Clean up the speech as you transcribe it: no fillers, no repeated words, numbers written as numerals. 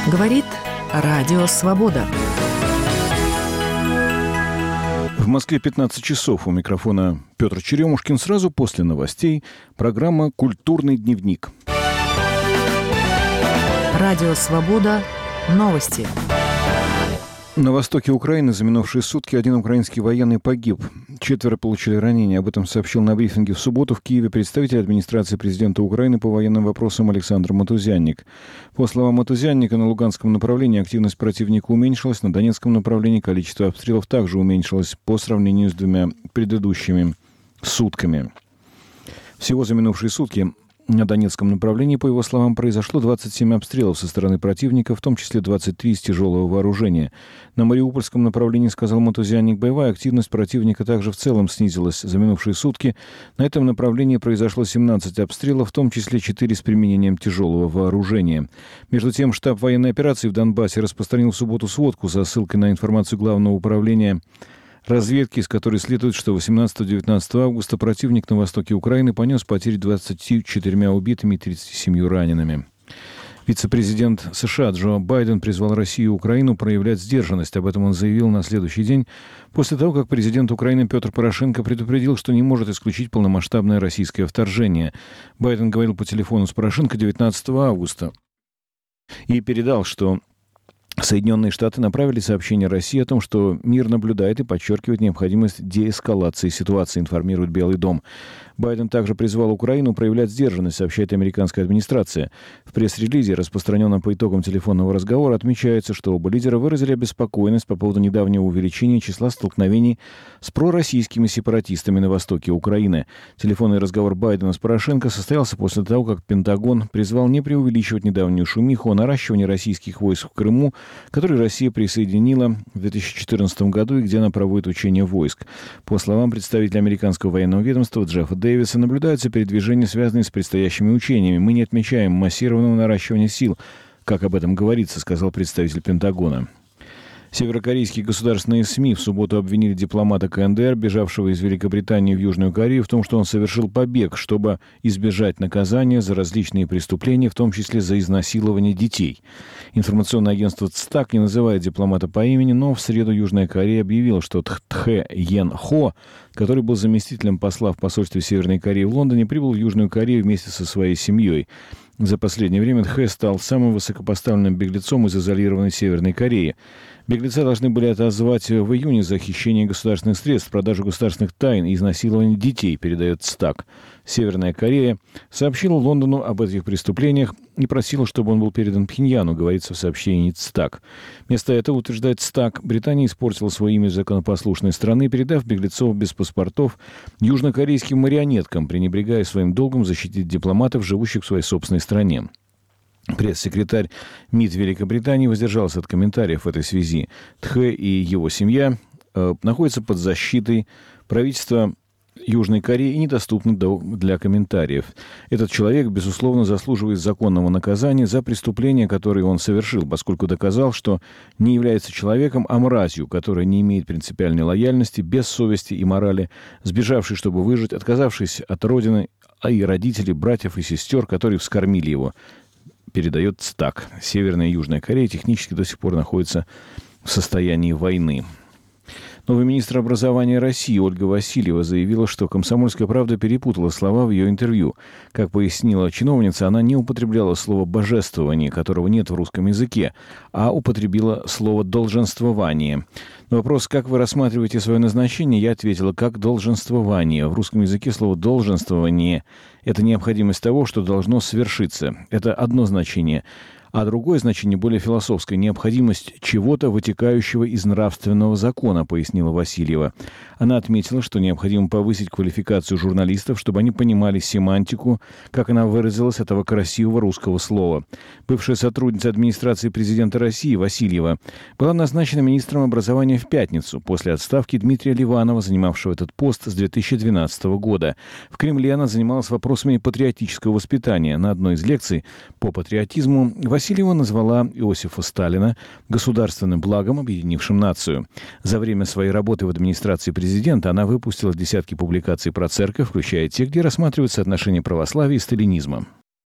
Говорит Радио Свобода. В Москве 15 часов. У микрофона Петр Черемушкин. Сразу после новостей программа «Культурный дневник». Радио Свобода. Новости. На востоке Украины за минувшие сутки один украинский военный погиб. 4 получили ранения. Об этом сообщил на брифинге в субботу в Киеве представитель администрации президента Украины по военным вопросам Александр Матузянник. По словам Матузянника, на Луганском направлении активность противника уменьшилась, на Донецком направлении количество обстрелов также уменьшилось по сравнению с двумя предыдущими сутками. Всего за минувшие сутки на Донецком направлении, по его словам, произошло 27 обстрелов со стороны противника, в том числе 23 из тяжелого вооружения. На Мариупольском направлении, сказал Матузянник, боевая активность противника также в целом снизилась за минувшие сутки. На этом направлении произошло 17 обстрелов, в том числе 4 с применением тяжелого вооружения. Между тем, штаб военной операции в Донбассе распространил в субботу сводку со ссылкой на информацию Главного управления разведки, из которой следует, что 18-19 августа противник на востоке Украины понес потери 24 убитыми и 37 ранеными. Вице-президент США Джо Байден призвал Россию и Украину проявлять сдержанность. Об этом он заявил на следующий день, после того, как президент Украины Петр Порошенко предупредил, что не может исключить полномасштабное российское вторжение. Байден говорил по телефону с Порошенко 19 августа и передал, что Соединенные Штаты направили сообщение России о том, что мир наблюдает и подчеркивает необходимость деэскалации ситуации, информирует Белый дом. Байден также призвал Украину проявлять сдержанность, сообщает американская администрация. В пресс-релизе, распространенном по итогам телефонного разговора, отмечается, что оба лидера выразили обеспокоенность по поводу недавнего увеличения числа столкновений с пророссийскими сепаратистами на востоке Украины. Телефонный разговор Байдена с Порошенко состоялся после того, как Пентагон призвал не преувеличивать недавнюю шумиху о наращивании российских войск в Крыму, который Россия присоединила в 2014 году и где она проводит учения войск. По словам представителя американского военного ведомства Джеффа Дэвиса, наблюдаются передвижения, связанные с предстоящими учениями. Мы не отмечаем массированного наращивания сил, как об этом говорится, сказал представитель Пентагона. Северокорейские государственные СМИ в субботу обвинили дипломата КНДР, бежавшего из Великобритании в Южную Корею, в том, что он совершил побег, чтобы избежать наказания за различные преступления, в том числе за изнасилование детей. Информационное агентство ЦТАК не называет дипломата по имени, но в среду Южная Корея объявила, что Тхэ Йен Хо, который был заместителем посла в посольстве Северной Кореи в Лондоне, прибыл в Южную Корею вместе со своей семьей. За последнее время Тхэ стал самым высокопоставленным беглецом из изолированной Северной Кореи. Беглеца должны были отозвать в июне за хищение государственных средств, продажу государственных тайн и изнасилование детей, передает ЦТАК. Северная Корея сообщила Лондону об этих преступлениях и просила, чтобы он был передан Пхеньяну, говорится в сообщении ЦТАК. Вместо этого, утверждает ЦТАК, Британия испортила свое имя законопослушной страны, передав беглецов без паспортов южнокорейским марионеткам, пренебрегая своим долгом защитить дипломатов, живущих в своей собственной стране. Пресс-секретарь МИД Великобритании воздержался от комментариев в этой связи. Тхэ и его семья находятся под защитой правительства Южной Кореи и недоступны для комментариев. Этот человек, безусловно, заслуживает законного наказания за преступления, которые он совершил, поскольку доказал, что не является человеком, а мразью, которая не имеет принципиальной лояльности, без совести и морали, сбежавший, чтобы выжить, отказавшись от родины, а и родителей, братьев и сестер, которые вскормили его, передает ЦТАК. Северная и Южная Корея технически до сих пор находятся в состоянии войны. Новый министр образования России Ольга Васильева заявила, что «Комсомольская правда» перепутала слова в ее интервью. Как пояснила чиновница, она не употребляла слово «божествование», которого нет в русском языке, а употребила слово «долженствование». На вопрос, как вы рассматриваете свое назначение, я ответила, как долженствование. В русском языке слово «долженствование» — это необходимость того, что должно свершиться. Это одно значение. А другое значение, более философское, необходимость чего-то, вытекающего из нравственного закона, пояснила Васильева. Она отметила, что необходимо повысить квалификацию журналистов, чтобы они понимали семантику, как она выразилась, этого красивого русского слова. Бывшая сотрудница администрации президента России Васильева была назначена министром образования в пятницу, после отставки Дмитрия Ливанова, занимавшего этот пост с 2012 года. В Кремле она занималась вопросами патриотического воспитания. На одной из лекций по патриотизму Васильева назвала Иосифа Сталина государственным благом, объединившим нацию. За время своей работы в администрации президента она выпустила десятки публикаций про церковь, включая те, где рассматриваются отношения православия и сталинизма.